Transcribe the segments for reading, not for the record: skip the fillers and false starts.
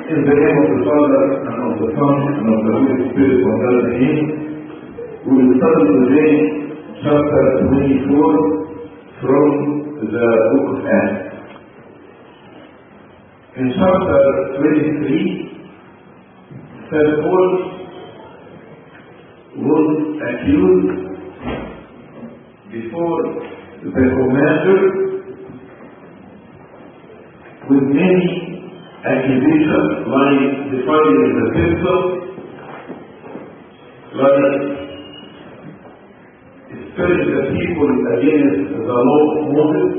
In the name of the Father, and of the Son, and of the Holy Spirit, one God name, we will study today chapter 24 from the book of Acts. In chapter 23, St. Paul was accused before the commander with many accusations, like defiling the temple, like spurring the people against the law of Moses.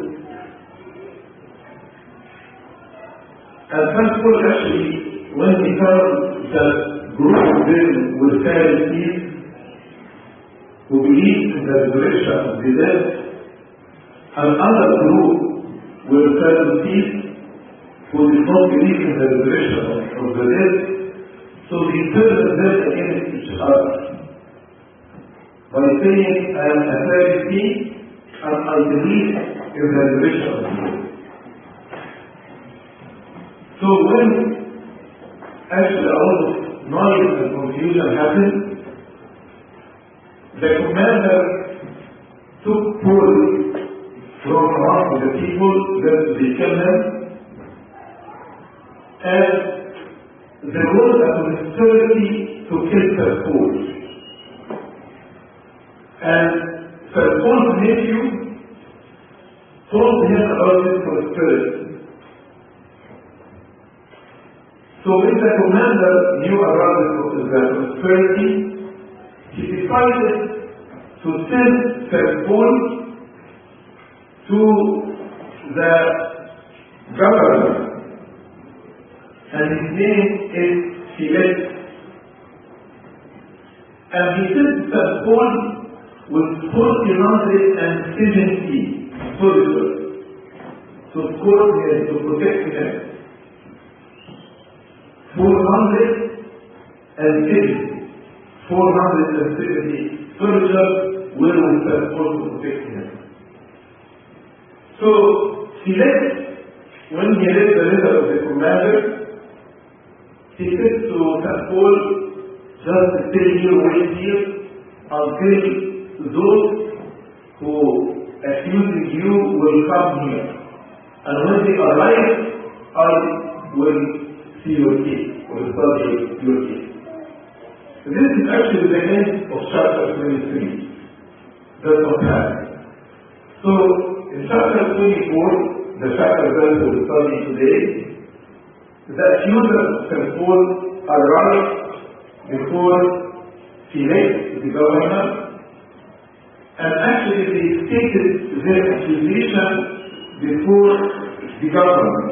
And St. Paul actually, when he found that group of them were Pharisees who believed in the resurrection of the dead, another group were Sadducees who did not believe in the resurrection of the dead, so he turned them against each other by saying, I am a Pharisee and I believe in the resurrection of the dead. So when actually a lot of noise and confusion happened, the commander took Paul from among the people that they killed him, and there was a conspiracy to kill St. Paul. And St. Paul's nephew told him about this conspiracy. So when the commander knew about the conspiracy, he decided to send St. Paul to the governor, and his name is Felix. And he sent St. Paul with 470 soldiers to escort him, to protect him. 470 soldiers were with St. Paul to protect him. So Felix, when he read the letter of the commander, he said to St. Paul, just stay here, wait here, until those who accusing you will come here. And when they arrive, I will see your case, will study your case. This is actually the end of chapter 23. That's what happened. So, in chapter 24, the chapter that we will study today, the accusers of St. Paul arrived before Felix, the governor, and actually they stated their accusation before the governor.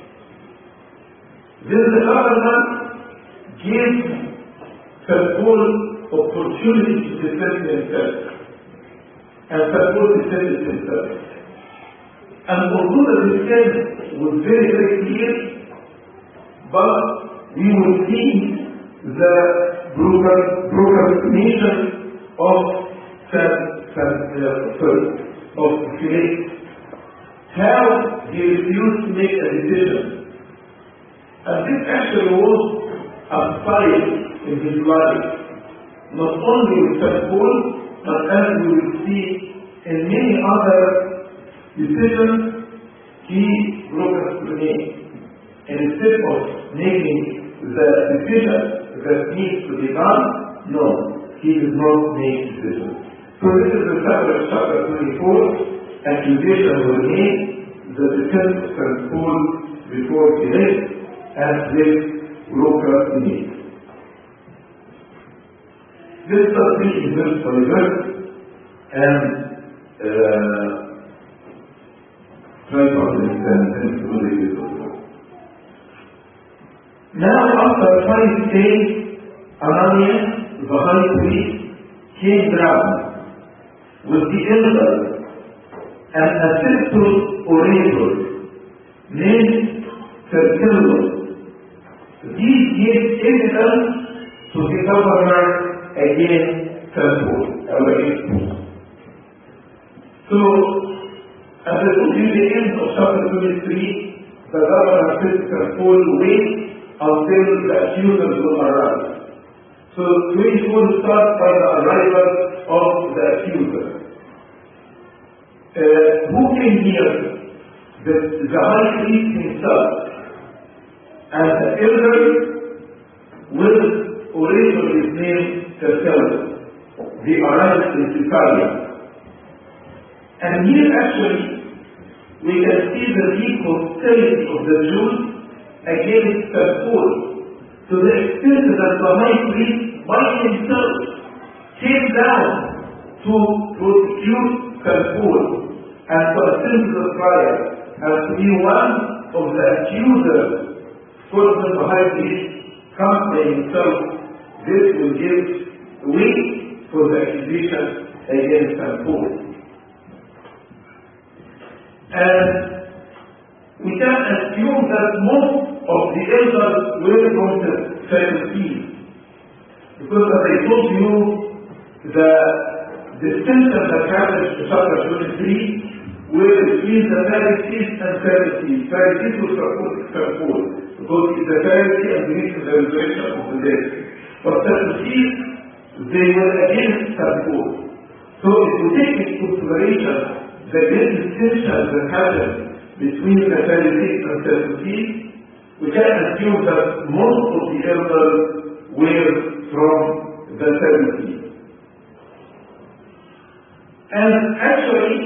Then the governor gave St. Paul opportunity to defend himself, and St. Paul defended himself. And although the defense was very, very clear, but we will see the proclamation of Felix, how he refused to make a decision. And this actually was a fight in his life, not only with St. Paul, but as we will see in many other decisions, he procrastinated. And instead of making the decision that needs to be done, no, he did not make decisions. So this is the chapter 24, accusations were made, the defense of St. Paul before Felix, and this procrastinated. Let's start reading verse by verse, and try to understand and to believe it also. Now after 5 days, Ananias, the high priest, came down with the elders and a faithful orator named Tertullus. These gave evidence to the governor against St. Paul. So, as I told you, the end of chapter 23, the governor said to St. Paul, wait until the accusers will arrive. So 24 starts by the arrival of the accuser. Who came here? The high priest himself and the elder with orator is named Tertullus. They arrived in Caesarea. And here actually we can see the deep hostility of the Jews against Paul, to the extent that the high priest by himself came down to prosecute Paul and to attend to the trial and to be one of the accusers. For the high priest comes by himself. This will give weight for the accusation against Paul. And we can assume that most of the elders were from the Pharisees, because as I told you, the distinction that happened in chapter 23 were between the Pharisees and Pharisees. Pharisees were supporting Paul, because he's a Pharisee and believes in the resurrection of the dead. But Pharisees, they were against Paul. So if we take into consideration the great distinction that happened between the Pharisees and Sadducees, we can assume that most of the elders were from the Sadducees. And actually,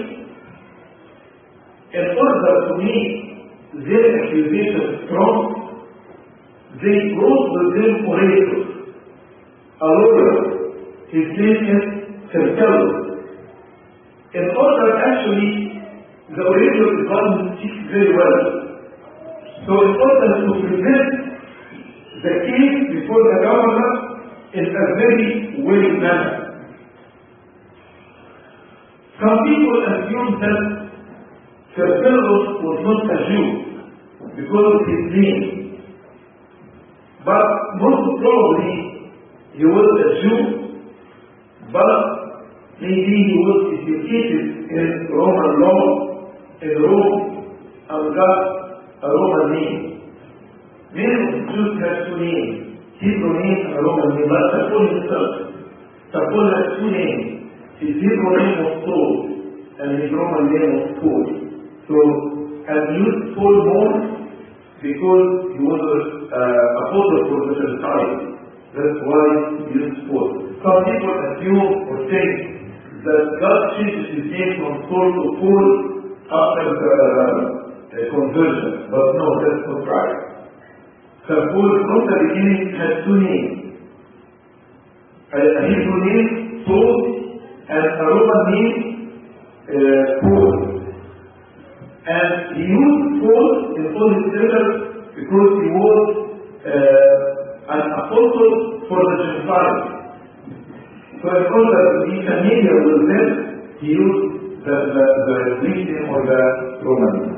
in order to make their accusation strong, they brought with them orators. A lawyer, his name is Tertullus. In order, actually, the orator is one who speaks very well. So in order to present the case before the governor in a very well manner. Some people assume that Tertullus was not a Jew because of his name. But most probably he was a Jew, but maybe he was educated in Roman law in Rome and got a Roman name. Many of the Jews have two names, Hebrew name and a Roman name, but Paul himself. Paul has two names. His Hebrew name was Saul and his Roman name was Paul. So, and he used Paul more because he was an apostle for the Gentiles. That's why he used Paul. Some people assume or think that God changes his name from Saul to Paul after the conversion. But no, that's not right. So Paul from the beginning had two names. A Hebrew name, Saul, and a Roman name, Paul. And he used Paul in all his letters because he was an apostle for the Gentiles. So in order to be familiar with them, he used the Greek name or the Roman name.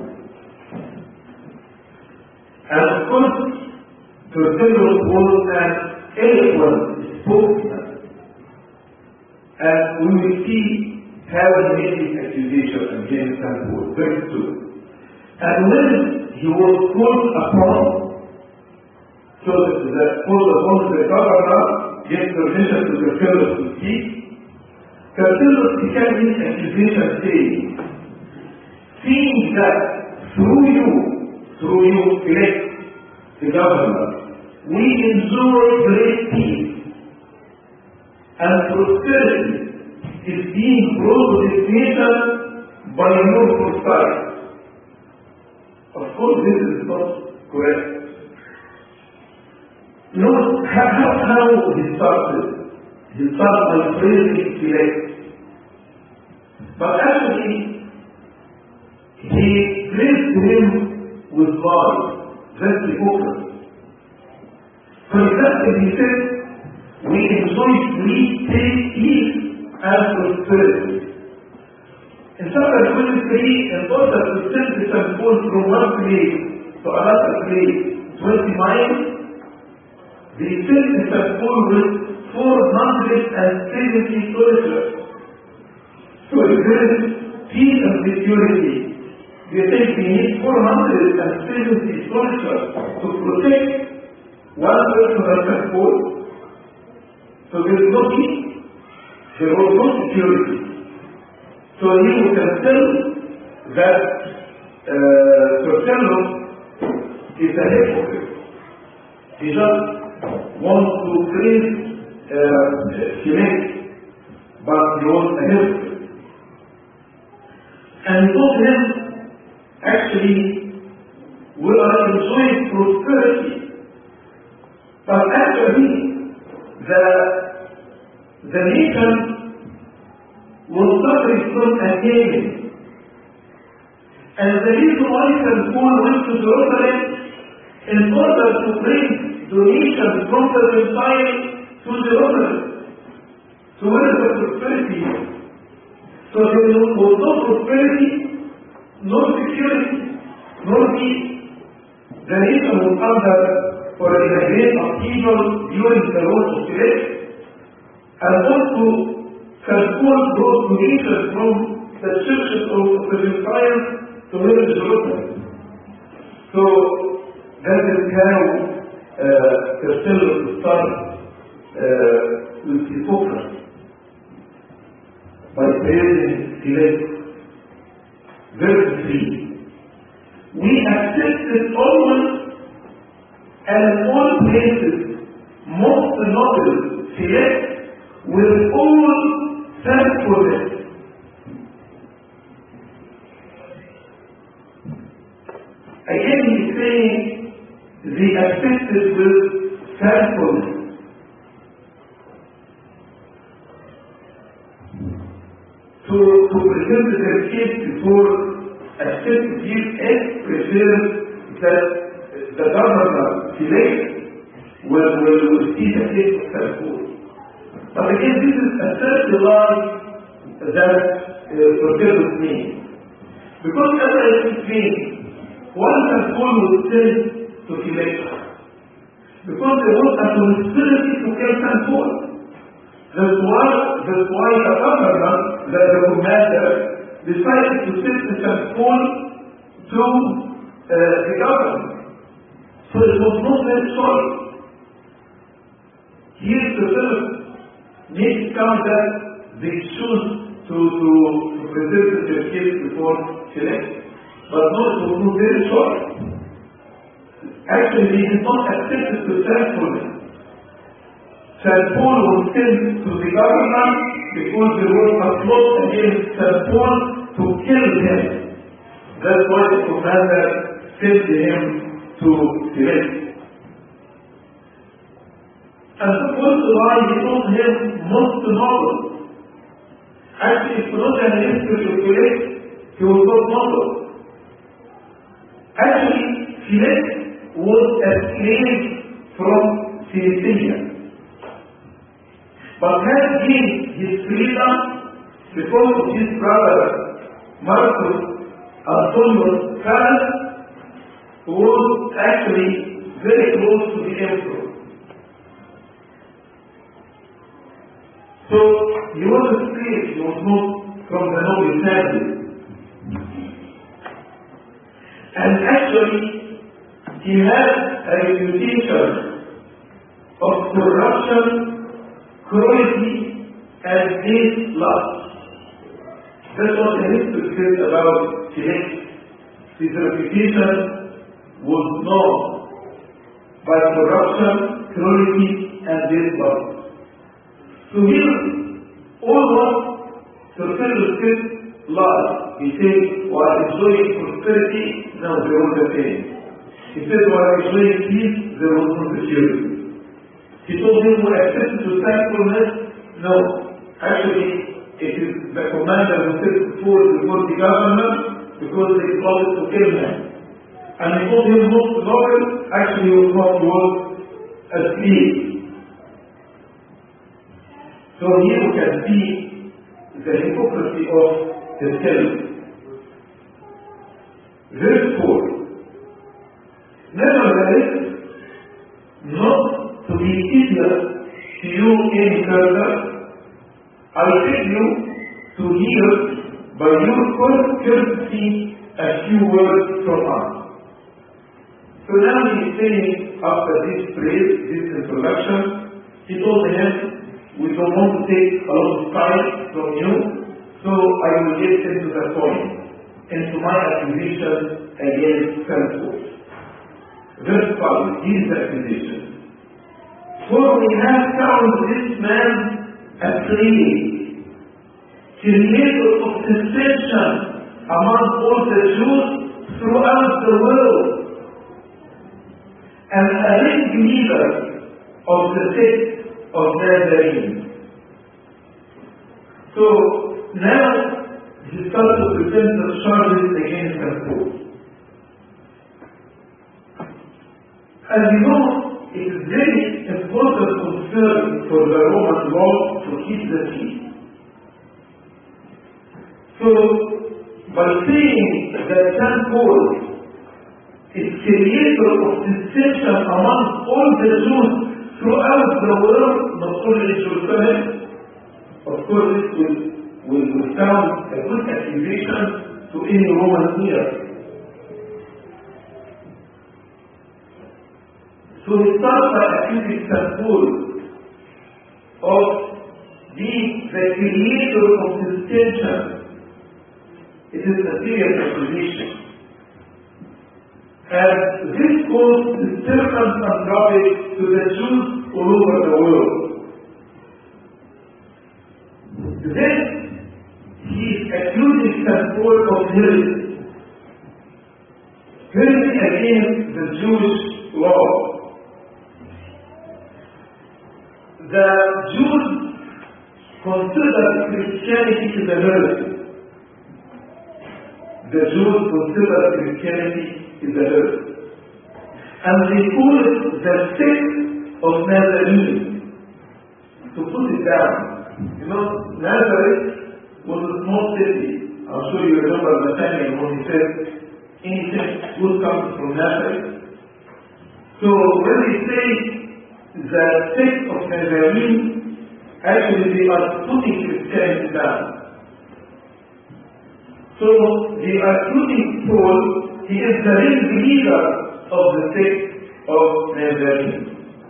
And of course, Tertullus was an eloquent spokesman. And we will see how he made his accusation against Paul. Verse 2. And when he was called upon, so that called upon the governor gave permission to Tertullus to speak, Tertullus began his accusation saying, seeing that through you, elect the governor, we enjoy great peace and prosperity is being brought to this nation by your foresight. Of course, this is not correct. Note how he started. He started by praising elect. But actually, he praised him with lies. That's hypocrisy. For example, he said, we enjoy peace and prosperity. In chapter 23, in order to send the Paul from one place to another place, 20 miles, they sent the Paul with 470 soldiers. So there is peace and security. They think we need 470 soldiers to protect one person has control, so there is no peace, there was no security. So he can tell that Tertullus is a hypocrite. He just wants to praise Felix, but he was a hypocrite. And he told him, actually, we are enjoying prosperity, but actually, the nation was suffering from a famine. And the reason why St. Paul went to Jerusalem in order to bring donations from the Gentiles to Jerusalem. So where is the prosperity? So there was no prosperity, no security, no peace. The nation was under for a great upheaval during the road of Felix, and also St. Paul brought donations from the churches of the Gentiles to live in Jerusalem. So that is how Tertullus started with hypocrisy by praising Felix. Verse 3. We accepted always and in all places most noble Felix with all thankfulness. Again he is saying they accepted with thankfulness. To present their case before accepted his ex preferred that the governor Felix will see the case of St. Paul. But again, this is a third lie that Tertullus means. Because as I explained, why St. Paul was sent to Felix? Because there was a conspiracy to kill St. Paul. That's why the governor, the commander, decided to send St. Paul to the government. So it was not their choice. Here the first needs come that they choose to present their case before Felix. But no, it was not their choice. Actually, they did not accept it with thankfulness. St. Paul was sent to the government because there was a plot against St. Paul to kill him. That's why the commander sent him to Felix. And the first lie he told him most noble. Actually, if you look at the history of Felix, he was not noble. Actually, Felix was a slave from Cilicia, but had gained his freedom because of his brother Marcus Antonius Carus, who was actually very close to the emperor. So he was a slave, he was not from the noble family. And actually, he had a reputation of corruption, cruelty, and base lust. That's what the history says about Felix. His reputation was known by corruption, cruelty, and base lust. So here, all what Tertullus said lies. He said, while enjoying prosperity, no, there was a pain. He said, while enjoying peace, there was no security. He told him, we accepted to thankfulness. No, actually, it is the commander who said before the government because they plotted to kill him. And he told him not to noble, actually he was not worth a slave. So here we can see the hypocrisy of the Tertullus. Verse 4. Nevertheless, not to be tedious to you any further, I beg you to hear by your courtesy a few words from us. So now he is saying, after this phrase, this introduction, he told him, we don't want to take a lot of time from you, so I will get into the point, into my accusation against Samson. Verse 5, this is the accusation. For we have found this man a slave, creator of dissension among all the Jews throughout the world, and a ringleader of the sect of Nazarene. So now he starts to present the charges against Samson. As you know, it is very important concern for the Roman law to keep the peace. So, by saying that Samson is creator of dissension among all the Jews throughout the world, not only in Jerusalem, of course this will sound a good accusation to any Roman ear. So he starts by accusing Samson of being the creator of dissension. It is a serious accusation. And this caused disturbance and trouble to the Jews all over the world. Then he is accusing Samson of heresy. Heresy against the Jewish law. The Jews consider Christianity as a heresy. The Jews consider Christianity as a heresy. And they call it the sect of Nazarene. To put it down. You know, Nazareth was a small city. I'm sure you remember Nathaniel when he said, anything good comes from Nazareth. So when they say the sect of Nazarene, actually they are putting Christianity down. So they are putting Paul, he is the real leader of the sect of Nazarene.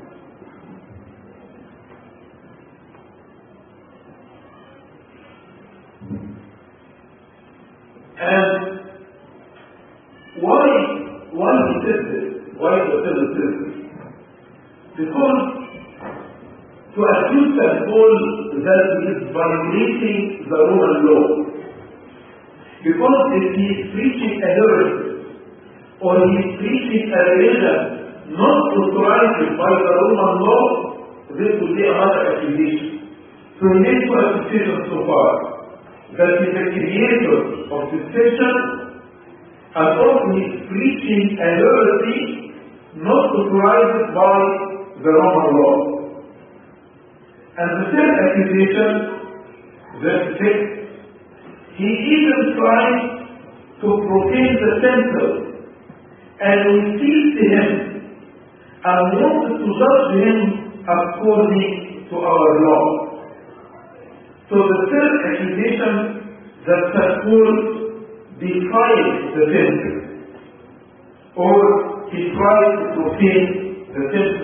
And why he said this? Why the fellow said this? Because to accuse Paul that he is violating the Roman law. Because if he is preaching a heresy, or he is preaching a religion not authorized by the Roman law, this will be another accusation. So he makes two accusations so far. That he is the creator of dissension, and also he is preaching a heresy not authorized by the Roman law. And the third accusation, verse 6, he even tried to profane the temple, and we seized him and wanted to judge him according to our law. So the third accusation, that Paul defied the temple, or he tried to profane the temple.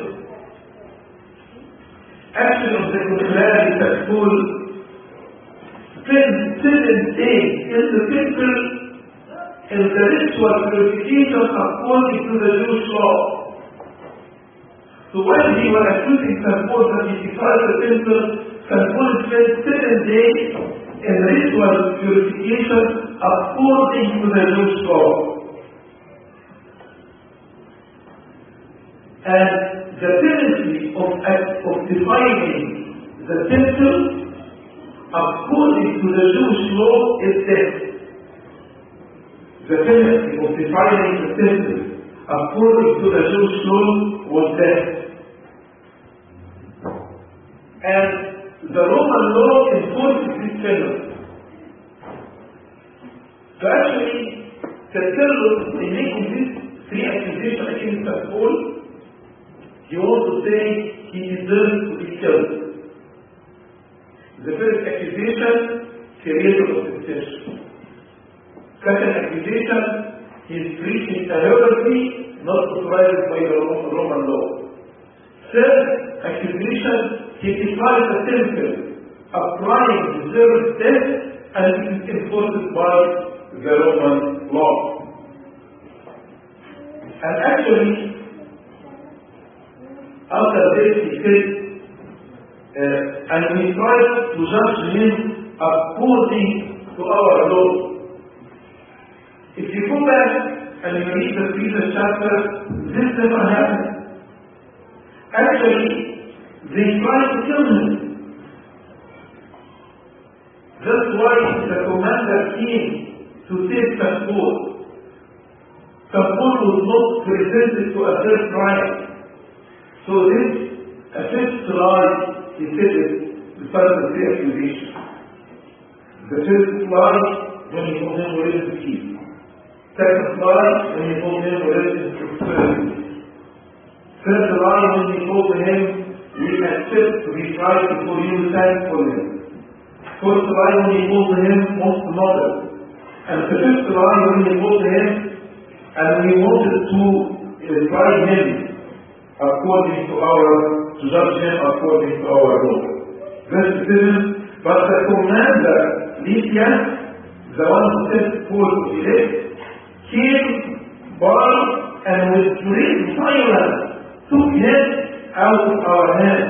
Action of the contrary, Paul spent 7 days in the temple in the ritual purification according to the Jewish law. So when he was accusing Paul that he defied the temple, Paul spent 7 days in ritual purification according to the Jewish law. And the penalty of defiling the temple according to the Jewish law is death. The penalty of defiling the temple according to the Jewish law was death. And the Roman law enforces this penalty. So actually, Tertullus, in making these 3 accusations against Paul, he wants to say he deserves to be killed. The first accusation, creator of dissension. Second accusation, he is preaching a heresy not authorized by the Roman law. Third accusation, he defies the temple, applying deserved death, and it is enforced by the Roman law. And actually, after this he said, and we try to judge him according to our law. If you go back and you read the previous chapter, this never happened. Actually, they tried to kill him. That's why the commander came to save Saul. Saul was not presented to a third trial. So this, a fifth lie, he said it, besides the three accusations. The fifth lie, when he told him where is the key. Second lie, when he told him where is the prosperity. Third lie, when he told him, we accept to be tried before you thank for him. Fourth lie, when he told him, most mother. And the fifth lie, when he told him, and we wanted to try him according to to judge him according to our law. Verse 7, but the commander, Lysias, the one who sent Paul to elect, came by and with great violence took him out of our hands.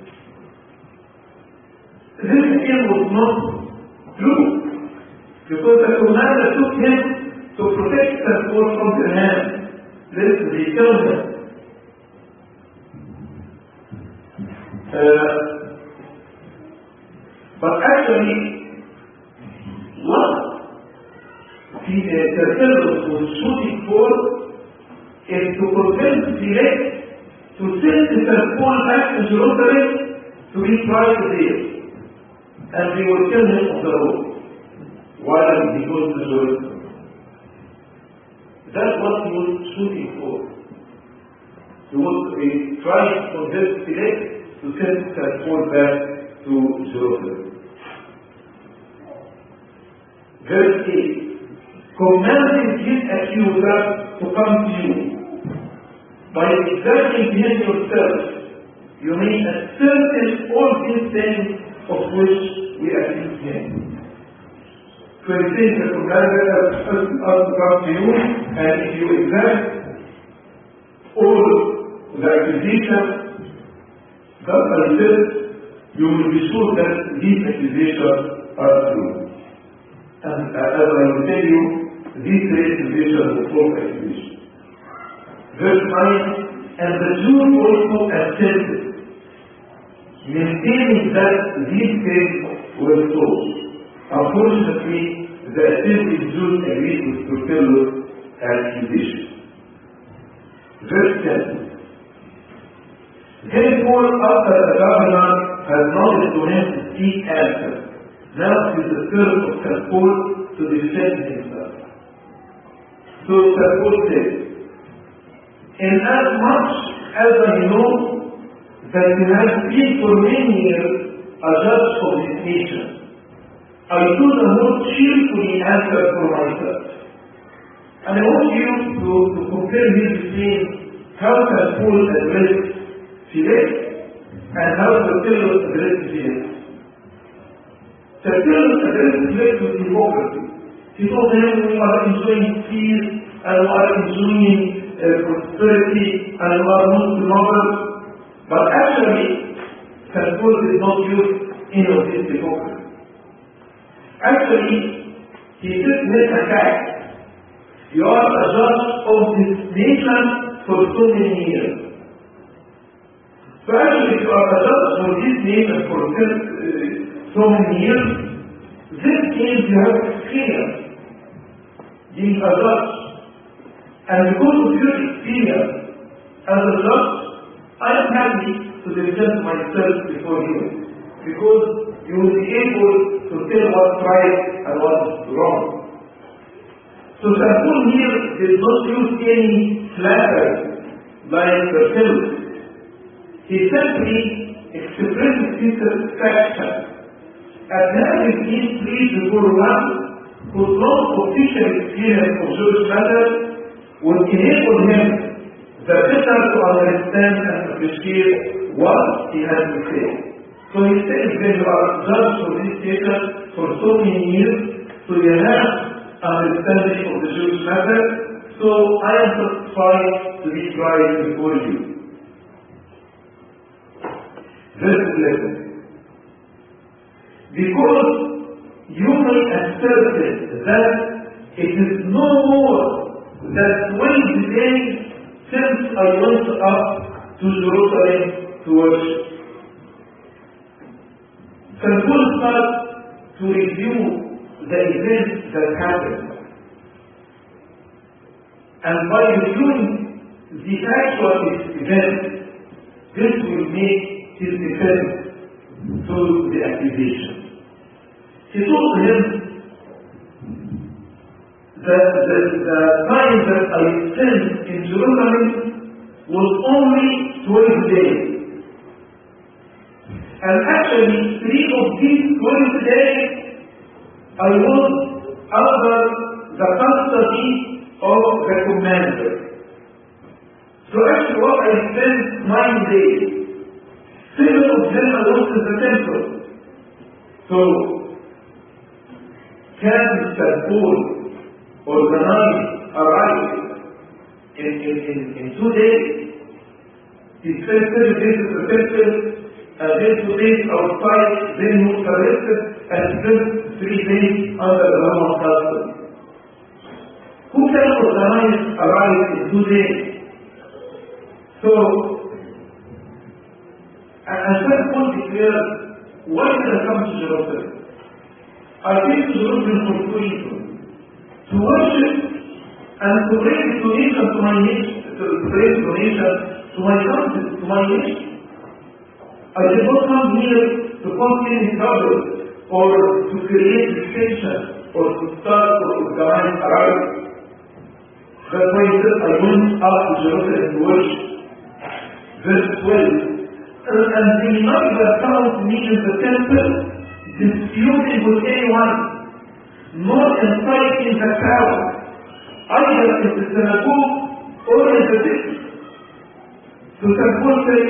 This again was not true, because the commander took him to protect Paul from their hands, lest they kill him. But actually, what the terrorist was shooting for is to prevent Felix to send Paul back to Jerusalem to be tried there. And they will kill him on the road while he goes to Jerusalem. That's what he was shooting for. He was trying to convince Felix to send Paul back to Jerusalem. Verse 8, commanding his accuser to come to you. By examining him yourself, you may ascertain all these things of which we accuse him. So he says the commander has us to come to you, and if you examine all the accusations that I said, you will be sure that these accusations are true. And as I will tell you, these three accusations are false accusations. Verse 9, and the Jews also assented, maintaining that these things were so. Unfortunately, the assenting Jews agreed with Tertullus' accusation. Verse 10, therefore, after the governor had nodded to him to seek answer, now it is the turn of Paul to defend himself. So Paul said, inasmuch as I know that he has been for many years a judge of this nation, I do the most cheerfully answer for myself. And I want you to compare here between how Paul addressed Felix and how Tertullus addressed Felix. Tertullus addressed Felix with hypocrisy. He told him we are enjoying peace and we are enjoying prosperity and we are not lovers. But actually, Paul did not use any of this hypocrisy. Actually, he did make a fact. You are a judge of this nation for so many years. So actually, if you are a judge for this nation for so many years, this means you have experience being a judge. And because of your experience as a judge, I am happy to defend myself before you. Because you will be able to tell what's right and what's wrong. So Paul here did not use any flattery like Tertullus. He simply expressed his satisfaction at having been pleased before one whose non-official experience of Jewish matters would enable him the better to understand and appreciate what he has to say. So he says when you are judged for this nation for so many years, so you have understanding of the Jewish matter, so I am satisfied to be tried before you. Verse 11. Because you may assert that it is no more than 20 days since I went up to Jerusalem to worship. St. Paul starts to review the events that happened. And by reviewing the actual events, this will make his defense to the accusation. He told him that the time that I spent in Jerusalem was only 12 days. And actually, 3 of these 12 days, I was under the custody of the commander. So actually what I spent 9 days, 7 of them I was in the temple. So, can Mr. Paul organize a riot in 2 days? He spent 7 days in the temple, and then 2 days outside, then he was arrested, and spent 3 days under the Roman custody. Who can organize a riot in 2 days? So, and St. Paul declared, why did I come to Jerusalem? I came to Jerusalem for 2 reasons. To worship and to bring donation to my nation, to bring donation to my country, to my nation. I did not come here to cause any trouble or to create distinction or to start or organize a riot. That's why he said, I went up to Jerusalem to worship. Verse 12. And they neither found me in the temple, disputing with anyone, nor inciting the crowd, either in the synagogue or in the city. So St. Paul said,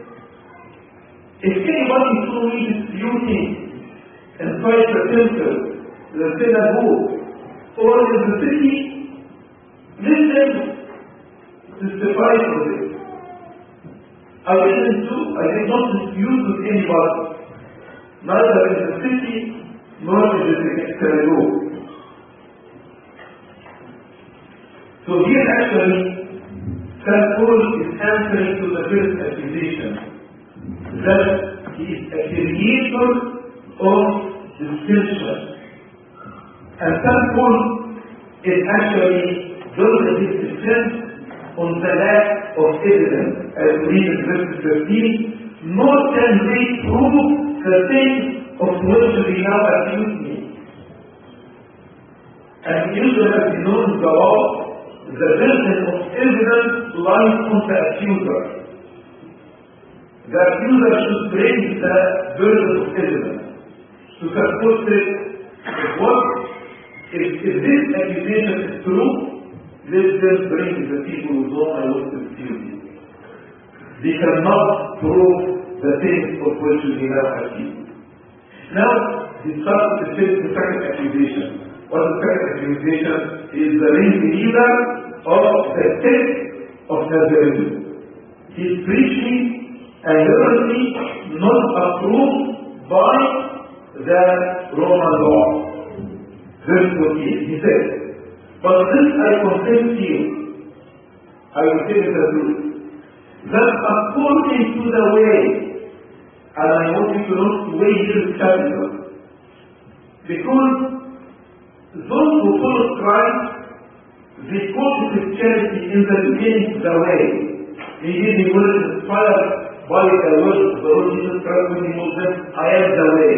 if anybody saw me disputing inside the temple, the synagogue, or in the city, let them testify for this. I did not dispute with anybody, neither in the city nor in the synagogue. So here actually, St. Paul is answering to the first accusation, that he is a creator of distinction. And St. Paul is actually building his defense on the lack of evidence. As we read in verse 13, nor can they prove the things of which they now accuse me. And usually, as we know in the law, the burden of evidence lies on the accuser. The accuser should bring the burden of evidence. To support it, if this accusation is true, let them bring the people who don't I was accused. They cannot prove the things of which they now accused. Now, he starts to take the second accusation. What the second accusation is the leader of the sect of Nazarene. He is preaching a heresy not approved by the Roman law. Verse 14, he says, but this I confess to you, I will tell you the truth, that according to the way, and I want you to note the way here is capital, because those who follow Christ, they call Christianity in the beginning the way. Indeed, he was inspired by the words of the Lord Jesus Christ when he told them, I am the way.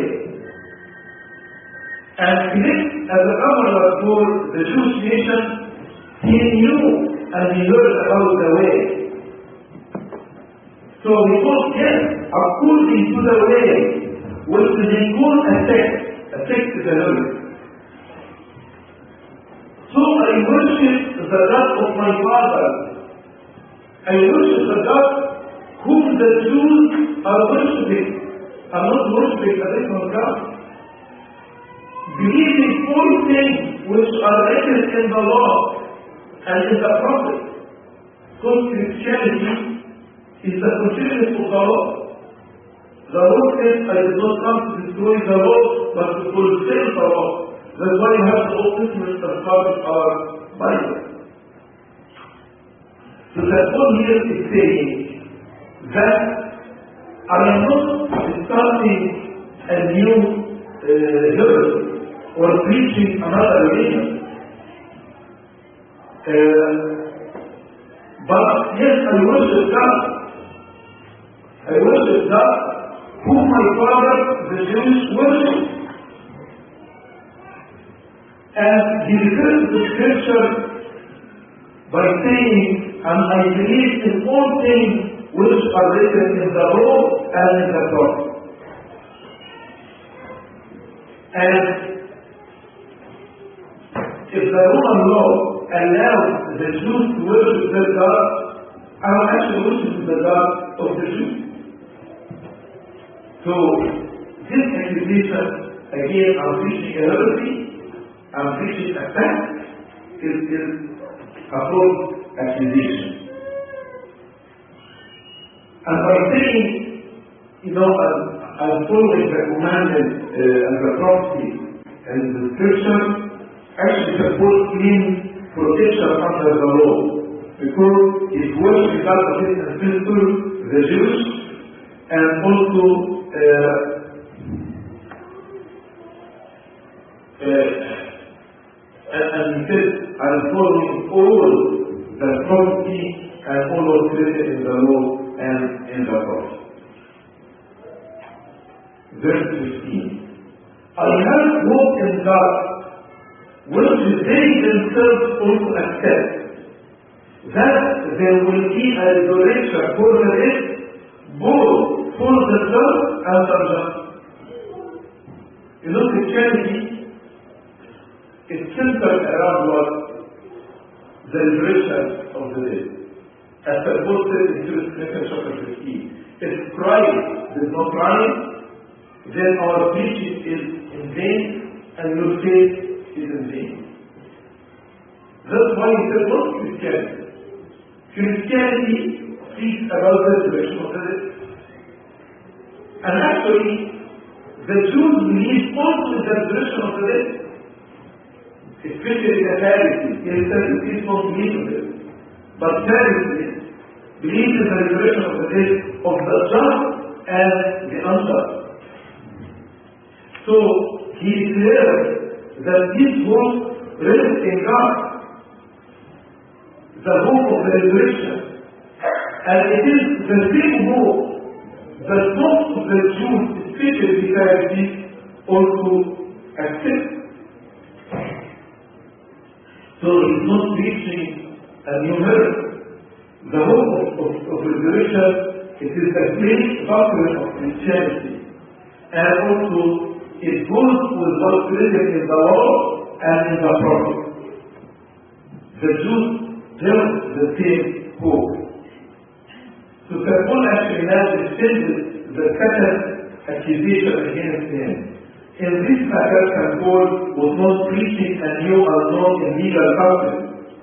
And Philip, as a governor for the Jewish nation, he knew and he heard about the way. So he thought, yes, according to the way, which they call a sect is a knowledge. So I worship the God of my father. I worship the God whom the Jews are worshiping. I'm not worshiping a different God. Believing all things which are written in the law and in the prophets. Because Christianity is the fulfillment of the law. The law says, I did not come to destroy the law, but to fulfill the law. That's why we have the Old Testament as part of our Bible. So that Paul here is saying that I am not starting a new heresy or preaching another religion. But yes, I worship God. I worship God whom my father, the Jews, worship. And he refers to Scripture by saying, and I believe in all things which are written in the law and in the prophets. And if the Roman law allows the Jews to worship their God, I will actually worship the God of the Jews. So, this accusation, again, I'm preaching a heresy, I'm preaching a fact, is a false accusation. And by saying, I'm following the commandment and the prophecy and the scripture, actually supports clean protection under the law. Because it works because of his ancestors, the Jews, and also and he says, I'm following all the prophecy and all what's written in the law and in the prophet. Verse 15. I have hope in God, which they themselves also accept, that there will be a resurrection for the rich, both for the just and the unjust. Christianity is centered around what? The resurrection of the dead. As Paul said in 1 Corinthians chapter 15, if Christ did not rise, then our preaching is in vain and your faith is in vain. That's why he said, not Christianity. Christianity speaks about the resurrection of the dead. And actually, the Jews believe also in the resurrection of the dead. Especially the Pharisees. The Sadducees don't believe in this. But Pharisees believe in the resurrection of the dead of the just and the unjust. So, he declares that this hope rests in God. The hope of the resurrection. And it is the same hope that most of the Jews, especially the Pharisees, also accept. So he's not preaching a new heresy. The hope of resurrection, it is the great doctrine of Christianity. And also, it goes with what's written in the law and in the prophets. The Jews tell the same hope. So Paul actually now extended the second accusation against him. In this matter, Paul was not preaching a new unknown and legal doctrine,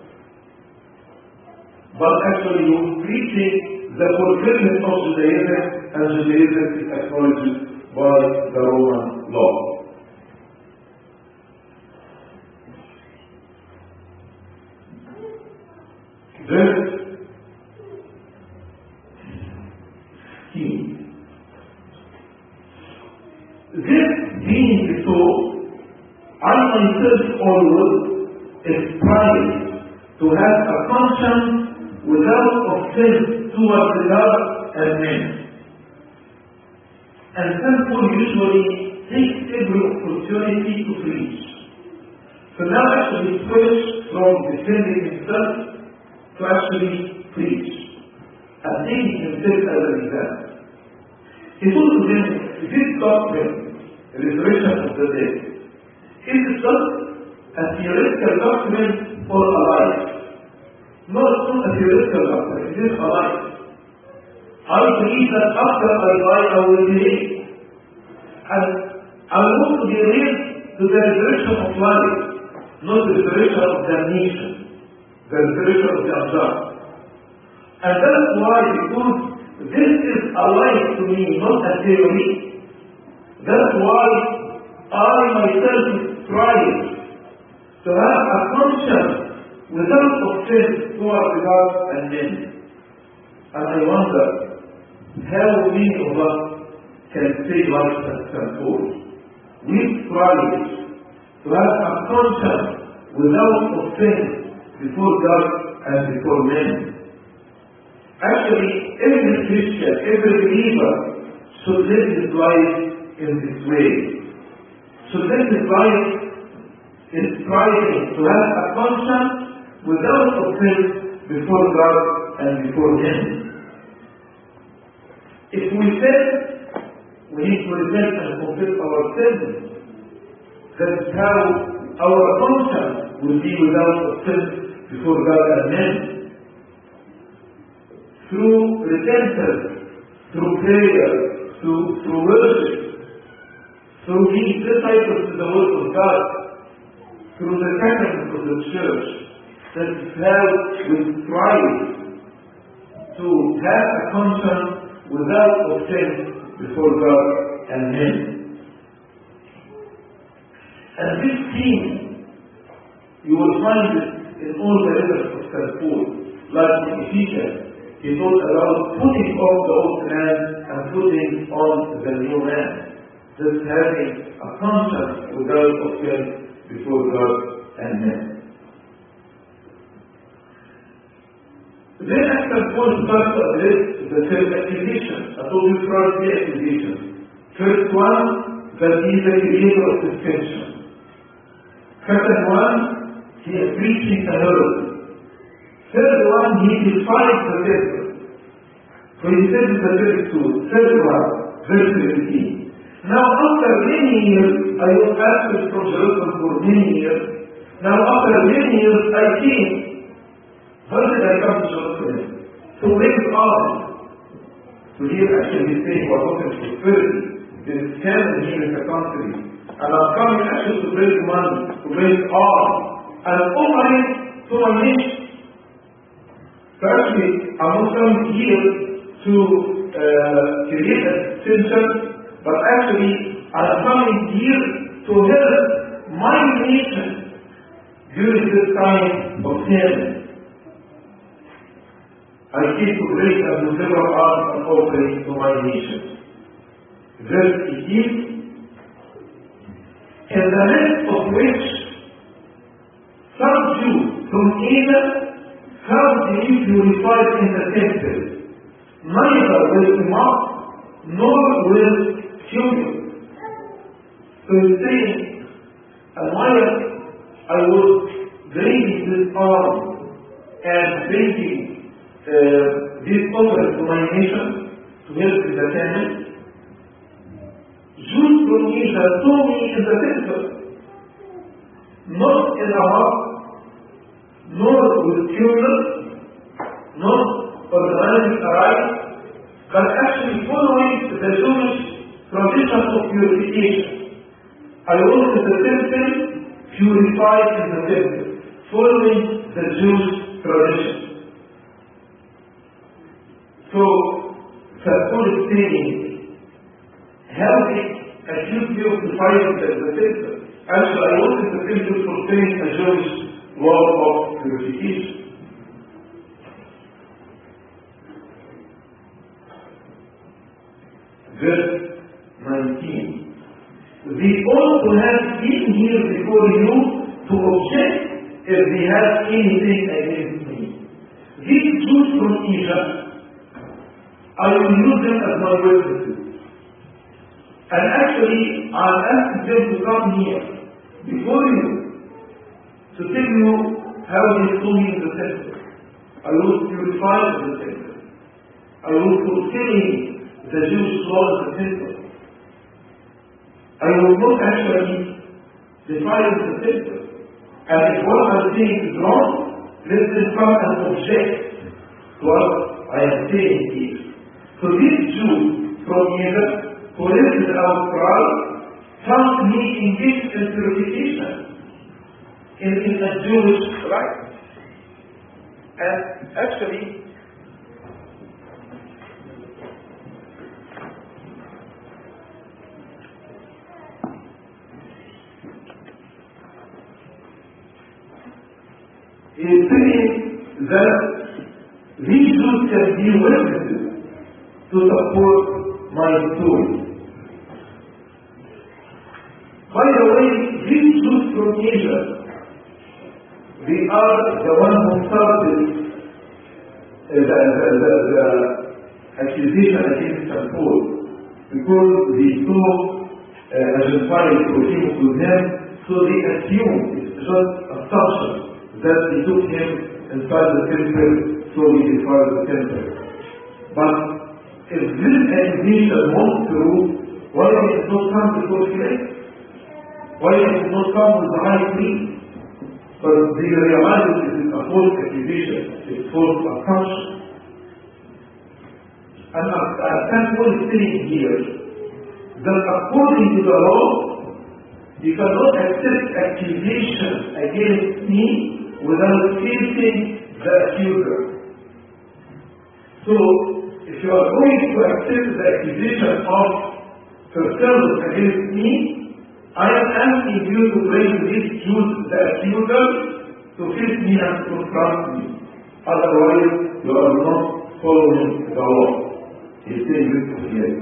but actually he was preaching the fulfillment of Judaism, and Judaism is acknowledged by the Roman law. Verse 16. This being so, I myself always aspire to have a conscience without offense towards God and men. And Paul usually takes every opportunity to preach. So now actually switch from defending himself to actually preach. And taking himself as an example. He told them, this doctrine, the resurrection of the dead, is just a theoretical document or a life. No, it's not a theoretical document, it is a life. I believe that after I die, I will be raised. And I want to be raised to the resurrection of life, not the resurrection of damnation, the resurrection of the unjust. And that's why, because this is a life to me, not a theory, that's why I myself strive to have a conscience without offense toward God and men. And I wonder how many of us can say like St. Paul. We strive to have a conscience without offense before God and before men. Actually, every Christian, every believer should live his life in this way. Should live his life in striving to have a conscience without offense before God and before men. If we sin, we need to repent and confess our sins. That's how our conscience will be without offense before God and men. Through repentance, through prayer, through worship, through being disciples to the word of God, through the sacraments of the church, that is how we strive to have a conscience without offense before God and men. And this theme, you will find it in all the letters of St. Paul, like in Ephesians. He talks about putting off the old man and putting on the new man. Just having a conscience without offense before God and men. Then after Paul starts to address the third accusation. I told you three accusations. First one, that he is the creator of dissension. Second one, he is preaching a heresy. Third one, he defies the temple. So he said in the verse 2, third one, verse 17. Now after many years, I was absent from Jerusalem for many years. Now after many years, I came. How did I come to Jerusalem? To raise arms. So here actually he's saying we're talking prosperity. There is famine here in the country. And I'm coming actually to raise money, to raise arms, and offer it to my nation. So actually, I'm not coming here to create a dissension, but actually, I'm coming here to help my nation during this time of famine. I came to raise and deliver arms and offering to my nation. Verse 18. In the midst of which some Jews from Asia found him purified in the temple, neither with mock nor with fury. So he's saying, and while I was bringing this arm and bringing this offering to my nation to help in the famine, Jews from Asia saw me in the temple, not in a heart, nor with fury, not organizing a rite, but actually following the Jewish tradition of purification. I was in the temple, purified in the temple, following the Jewish tradition. So, St. Paul is saying, how did accuse me of defiling the temple? Actually, I was in the temple fulfilling a Jewish law of purification. Verse 19. They ought to have been here before you to object if they have anything against me. These Jews from Egypt, I will use them as my witnesses. And actually, I'm asking them to come here before you to tell you how they saw me in the temple. I was purified in the temple. I was fulfilling the Jewish law in the temple. I was not actually defiling the temple. And if what I'm saying is wrong, let them come and object to what I am saying here. So this Jew from Egypt who lives out Christ found me in this interpretation in a Jewish right. And actually, he is saying that these Jews can be witnesses to support my story. By the way, these Jews from Asia, they are the one who started the accusation against St. Paul, because they saw a Gentile who came to them, so they assumed, it's just assumption, that they took him inside the temple, so he defiled the temple. But if this accusation was true, why did it not come before Pilate? Why did it not come with the high priest? But they realized it is a false accusation, it's false assumption. And St. Paul is saying here that according to the law, you cannot accept accusation against me without facing the accuser. So, if you are going to accept the accusation of yourself against me, I am asking you to bring these Jews, the accuser, to face me and to confront me. Otherwise, you are not following the law. He says this here.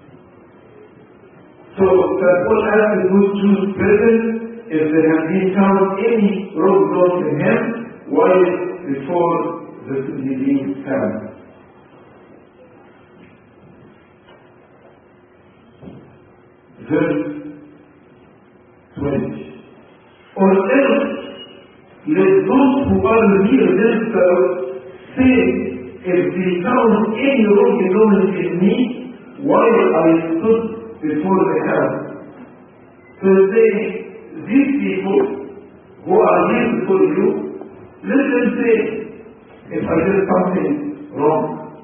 So, St. Paul asked those Jews present if there had been found any wrongdoing in him while before the Sanhedrin stand. Verse 20. Or else, let those who are near themselves say, if they found any wrongdoing in me while I stood before the house. So say, these people who are here before you, let them say, if I did something wrong.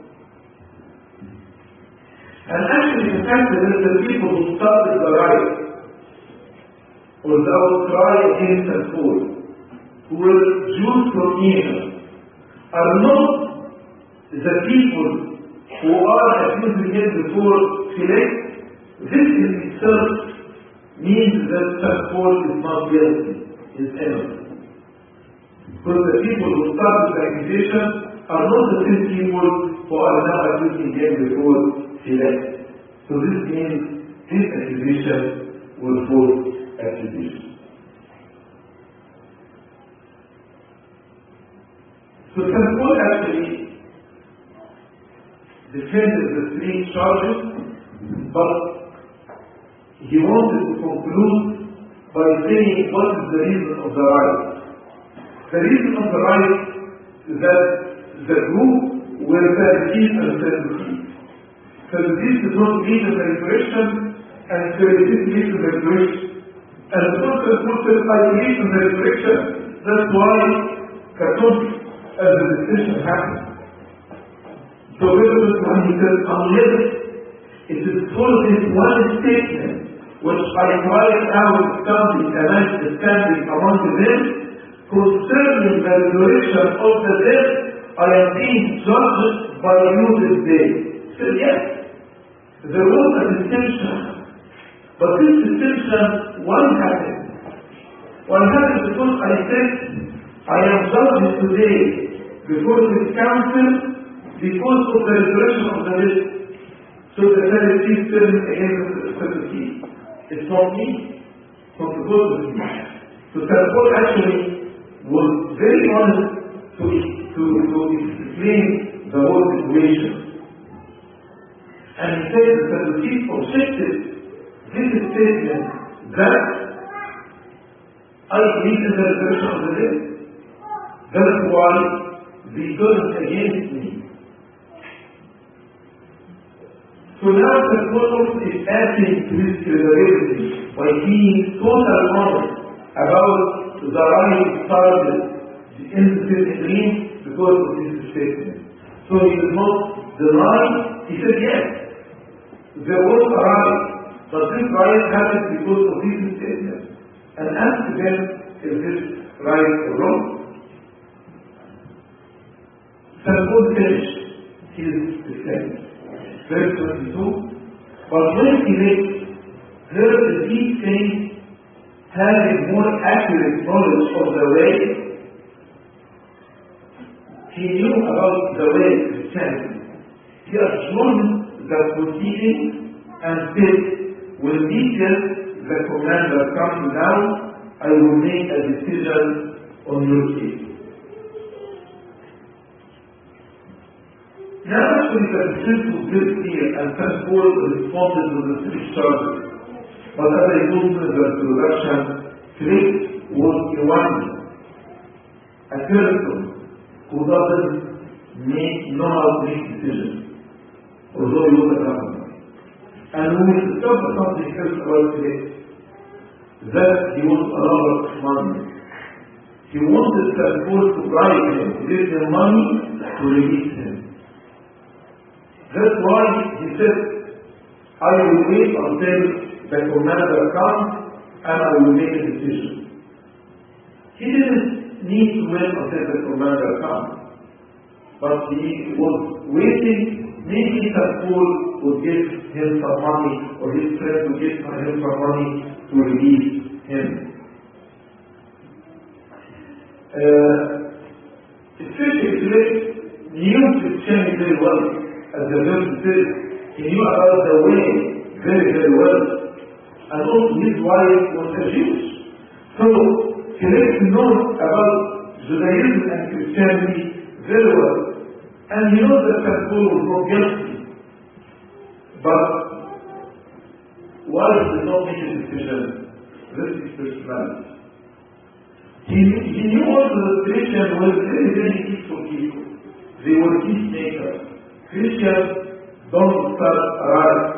And actually the fact that the people who started the riot, or the outcry against St. Paul, who were Jews from Egypt, are not the people who are accusing him before Pilate. This in itself means that St. Paul is not guilty, is innocent. Because the people who started the accusation are not the same people who are now accusing him before Pilate. So this means his accusation was false accusation. So St. Paul actually defended the three charges, but he wanted to conclude by saying what is the reason of the riot. The reason of the riot is that the group were Pharisees and Sadducees. Sadducees did not believe in the resurrection, and Pharisees believed in the resurrection. And because the group said, I believe in the resurrection, that's why Catholic as the decision happened. So when he says, unless it is full of this one statement, which I cried out standing and I standing among them, concerning the resurrection of the dead, I am being judged by you this day. He said, yes, there was a distinction, but this distinction, why happened? Why happened? Because I said, I am judged today before this council because of the resurrection of the dead. So the Pharisees turned against the Sadducees. It's not me, it's not because of me. So St. Paul actually was very honest to explain the whole situation. And he said the Sadducees objected this statement that I believe in the resurrection of the dead. That's why they turned against me. So now the Paul is adding to his credibility by being totally honest about the right started in the dream because of his statement. So he did not deny, he said yes. There was a right, but this right happened because of his statement. And asked them, is this right or wrong? St. Paul finished his defense. Verse 22. But when Philip heard these things, having more accurate knowledge of the way, he knew about the way of Christianity. He adjourned the proceeding and said, when details the commander comes now, I will make a decision on your case. Now actually the decision was very clear and St. Paul responded to the three charges. But as I told you in the introduction, Philip was a person who doesn't know how to make decisions, although he was a governor. And we will discover something else about Philip, that he was a lover of money. He wanted St. Paul to bribe him, to give him money to release him. That's why he said, I will wait until the commander comes and I will make a decision. He didn't need to wait until the commander comes, but he was waiting. Maybe St. Paul would give him some money, or his friend would give him some money to release him. Especially Philip knew Christianity very well. As the verse says, he knew about the way very, very well. And also his wife was a Jew. So Philip knows about Judaism and Christianity very well. And he knows that St. Paul was not guilty. But why did not make a decision? This is personality. He knew also that Christians were very, very peaceful people. They were peacemakers. Christians don't start a riot.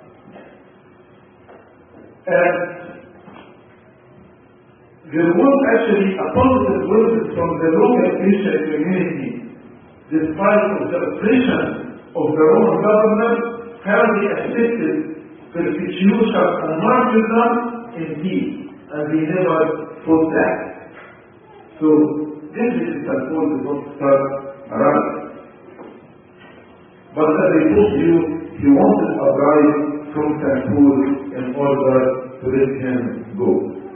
And there was actually a positive witness from the local Christian community, despite of the oppression of the Roman government, how they accepted persecution and martyrdom in peace, and they never fought back. So this is St. Paul did not start a riot. But as I told you, he wanted a bribe from St. Paul in order to let him go.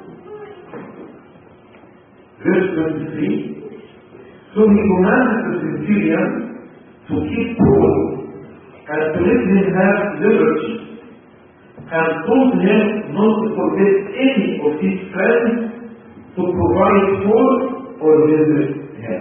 Verse 23. So he commanded the centurion to keep Paul and to let him have liberty, and told him not to forget any of his friends to provide for or visit him.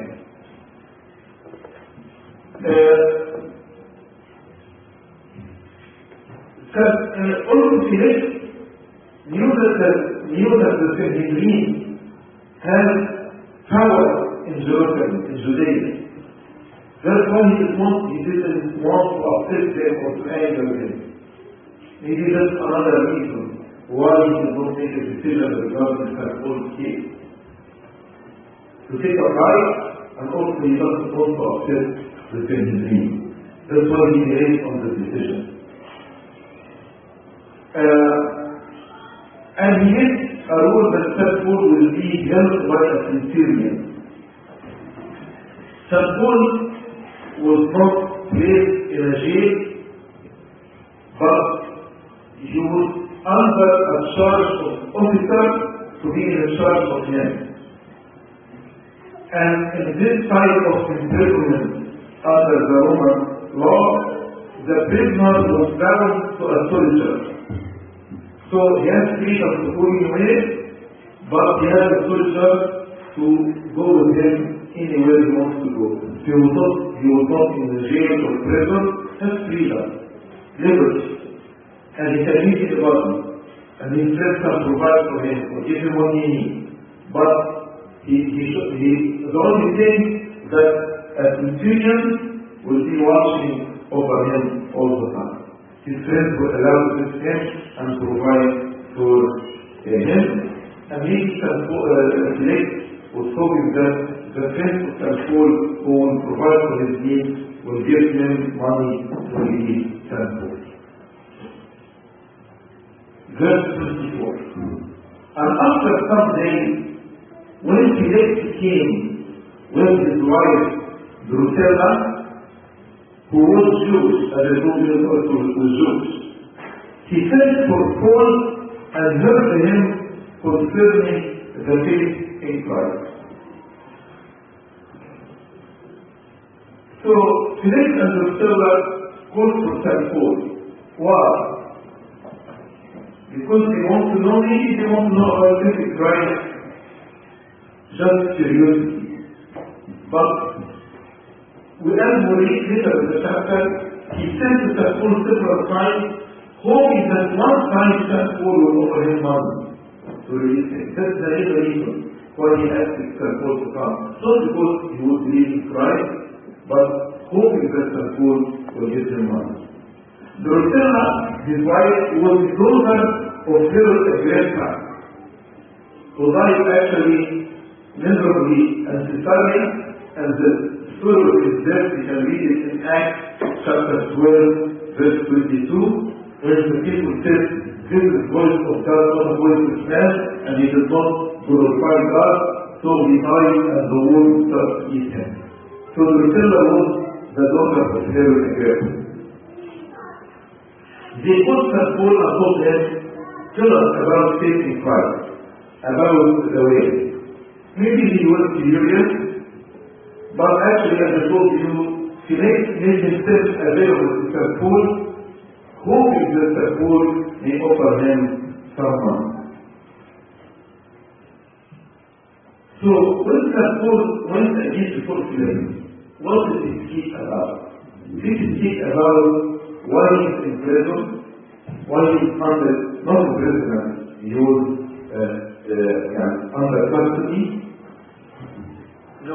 Also Philip knew that the Sanhedrin had power in Jerusalem, in Judea. That's why he didn't want to upset them or to anger them. Maybe that's another reason why he did not make a decision regarding St. Paul's case. To take a right, and also he doesn't want to upset the Sanhedrin. That's why he delayed on the decision. And he made a rule that St. Paul will be held by a centurion. St. Paul was not placed in a jail, but he was under a charge of officer to be in charge of him. And in this type of imprisonment under the Roman law, the prisoner was bound to a soldier. So he has freedom to go anywhere, but he has a soldier to go with him anywhere he wants to go. He was not in the jail or prison, has freedom, liberty. And he can meet his body. And his friends can provide for him or give him what he needs. But the only thing that a centurion will be watching over him all the time. His friends were allowed to visit him and provide for him. and maybe Felix was hoping that the prince of Saul, who will provide for his needs, will give him money to release Saul. Verse 24. And after some days, when Felix came with his wife Drusilla, who was Jewish, as I told you also was Jewish, he sent for Paul and heard him concerning the faith in Christ. So Felix and Drusilla called for St. Paul. Why? Because they want to know, maybe they want to know about faith in Christ, just curiosity. But as we read later in the chapter, he sent to St. Paul several times, hoping that one time St. Paul will offer him money to release him. That's the real reason why he asked St. Paul to come. Not because he would believe in Christ, but hoping that St. Paul will give him money. Drusilla, his wife, was the daughter of Herod Agrippa, who died actually miserably in Caesarea, and the story of his death, you can read it in Acts chapter 12, verse 22, where the people said, "This is the voice of God, not the voice of man," and he did not glorify God, so he died and the world started to eat him. So Drusilla was the daughter of Herod Agrippa. They put St. Paul and told him, "Tell us about faith in Christ, about the way." Maybe he was curious, but actually, as I told you, Felix made himself available to St. Paul, hoping that St. Paul may offer him some money. So, when St. Paul went again before Felix, what did he speak about? Did he speak about why he is in prison, why he is under, not imprisonment, he was under custody? No.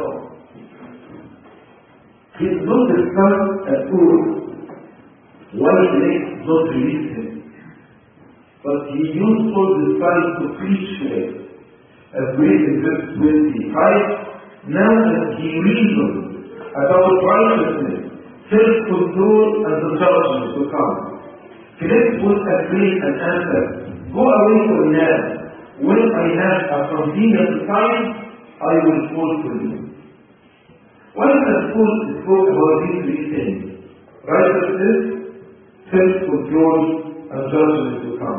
He did not discuss at all why Felix did not release him. But he used all this time to preach Felix. As we read in verse 25, now that he reasoned about righteousness, self-control, and the judgment to come, Felix was afraid and answered, "Go away from now. When I have a convenient time, I will call for you." Why does Paul spoke about these three things? Righteousness, self-control, and judgment to come.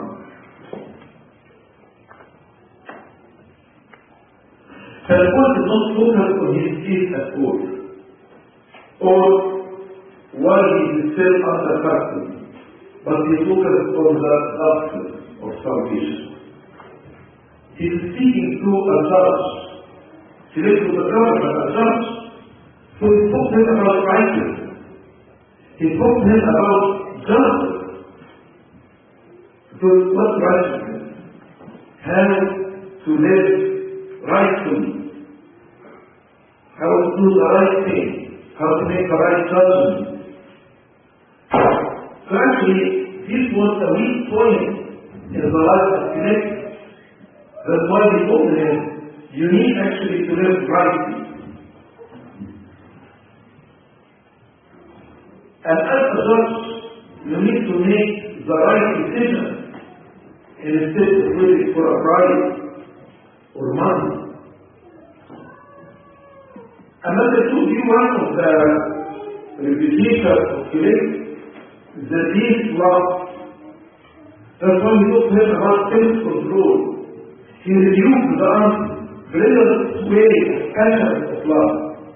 St. Paul did not focus on his faith at all, or while he is still under custody, but he focused on the gospel of salvation. He is speaking to a judge. Felix was a governor, a judge. So he spoke to him about righteousness. He spoke to him about justice. So what righteousness? How to live rightfully. How to do the right thing. How to make the right judgment. So actually, this was a weak point in the life of Felix. That's why he told him, you need actually to live rightly. And as a judge, you need to make the right decision instead of waiting for a bribe or money. And as I told you, one of the reputations of Felix is that he is love. That's why he talked to him about self-control. He rebuked the unbridled way of passion of love.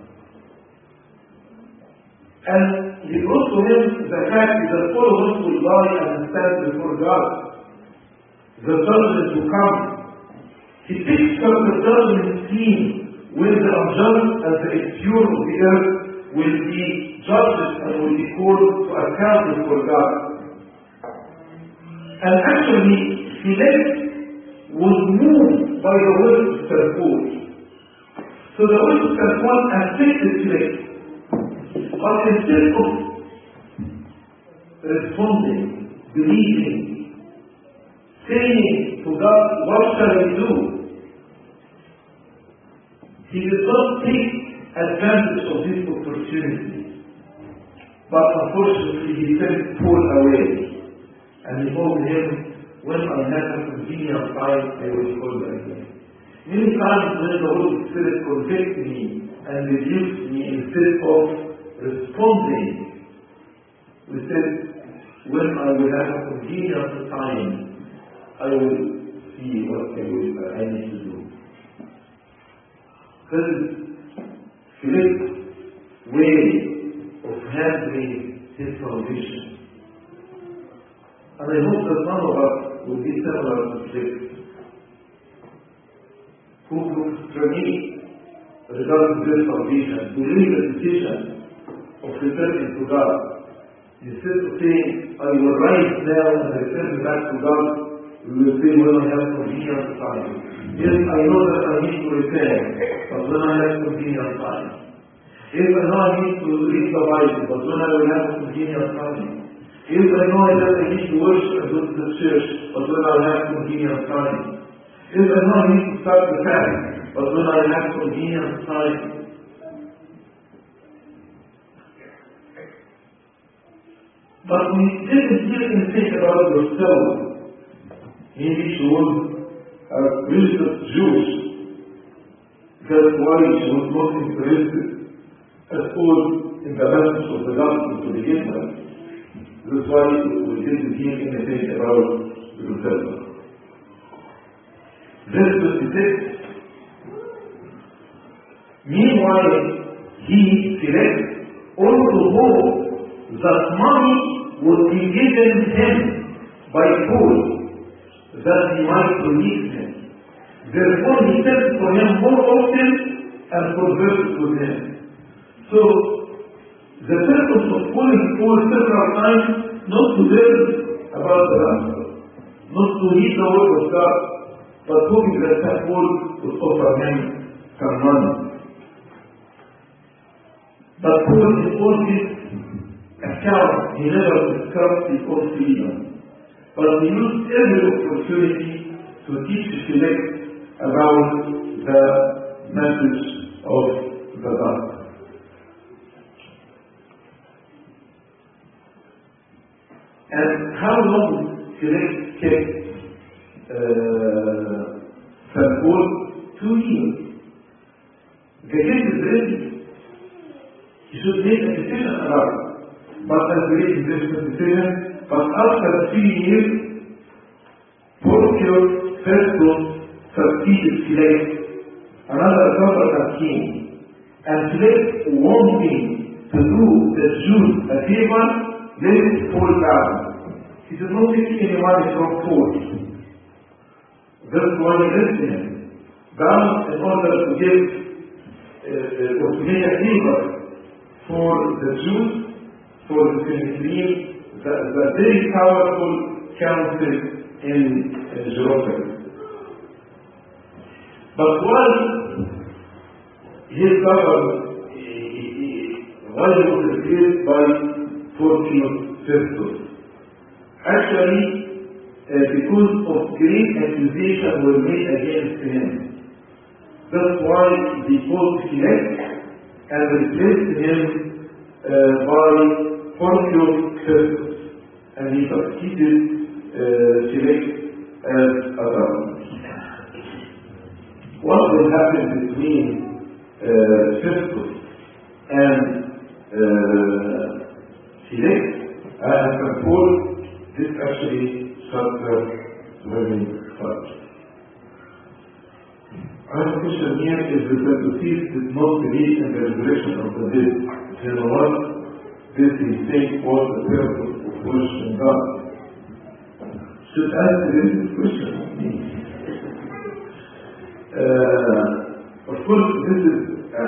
And he brought to him the fact that all of us will die and stand before God. The judgment to come. He pictured the judgment scene when the unjust and the impure of the earth will be judged and will be called to account before God. And actually, Felix was moved by the words of St. Paul. So the words of St. Paul affected Felix. But instead of responding, believing, saying to God, what shall we do? he did not take advantage of this opportunity. But unfortunately, he sent Paul away. And he told him, when I have a convenient time, I will call you again. Many times when the Holy Spirit convicts me and rebukes me, instead of responding, we said, when I will have a convenient time, I will see what I need to do. This is Philip's way of handling his salvation. And I hope that none of us will be similar to Philip, who took straight regarding their salvation, to leave the decision of returning to God. Instead of saying, I will rise now and return back to God, we will say, when I have convenient time. Yes, I know that I need to return, but when I have convenient time. Yes, I know I need to read the Bible, but when I will have convenient time. Yes, I know that I need to worship and go to the church, but when I will have convenient time. Yes, I know I need to start the fast, but when I have convenient time. But we didn't even think about yourself. Maybe she was a religious Jewish. That's why she was not interested at all in the message of the gospel to begin with. That's why we didn't hear anything about yourself. Verse 26. Meanwhile, he, Philip, also hoped that money would be given him by Paul, that he might release him. Therefore he sent for him more often and conversed with him. So, the purpose of calling Paul several times, not to learn about the gospel, not to read the word of God, but hoping that Paul would offer him some money. But Paul, in all this account, he never discussed his own freedom, but he used every opportunity to teach Philip about the message of the gospel. And how long Philip kept St. Paul? 2 years. The case is ready. He should make a decision about it. But as we read this decision, but after 3 years, Porcius Festus succeeded Philip, another governor king, and Philip, wanting to do the Jews a favor, let Paul down. He did not take any money from Paul. That's why he left him down in order to give or to make a favor for the Jews, for the Philistines, the very powerful council in Jerusalem. But while his government, while he was replaced by Porcius Festus, actually, because of great accusations were made against him, that's why they called Philip and replaced him by Porcius Festus, and he succeeded Philip as a governor. What will happen between Festus and Philip and St. Paul? This actually chapter very much. Our question here is that the Sadducees did not believe in the resurrection of the dead. You know what? This is saying was the purpose of worshiping God. Should answer this question. Of course, this is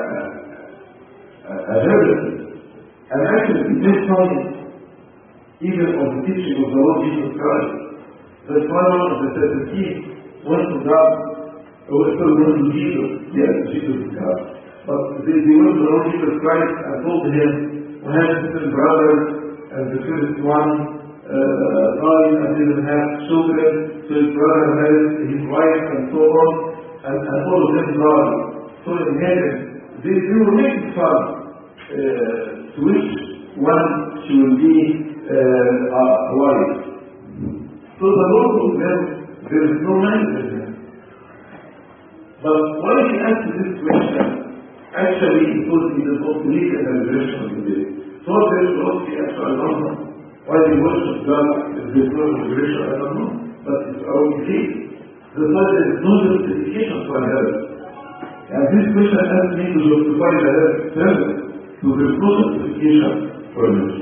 a heresy. And actually, it makes sense even of the teaching of the Lord Jesus Christ. That's why one of the Sadducees went to God, or went to Jesus. Yes, Jesus is God. But they went to the Lord Jesus Christ and told him, we have different brothers, and the first one died and didn't have children, so his brother married his wife and so on, and all of them died. So in heaven, they will make fun to which one she will be a wife. So the Lord told them, there is no marriage in heaven. But why he asked this question? Actually, it was in the complete evaluation of the day. So there is philosophy actually, I don't know. Why they worship God, if there is no evaluation, I don't know. But it's our belief. The fact there is no justification for heaven. And this question asked me to justify the heaven. So there is no justification for it.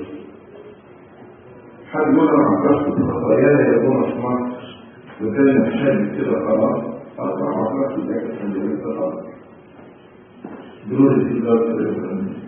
حد يقول انا عبرت بخطاياي يا ابونا في مصر وكان مشاهد كده خلاص اطلع عبرت ذاك الحمد لله خلاص دول في الارض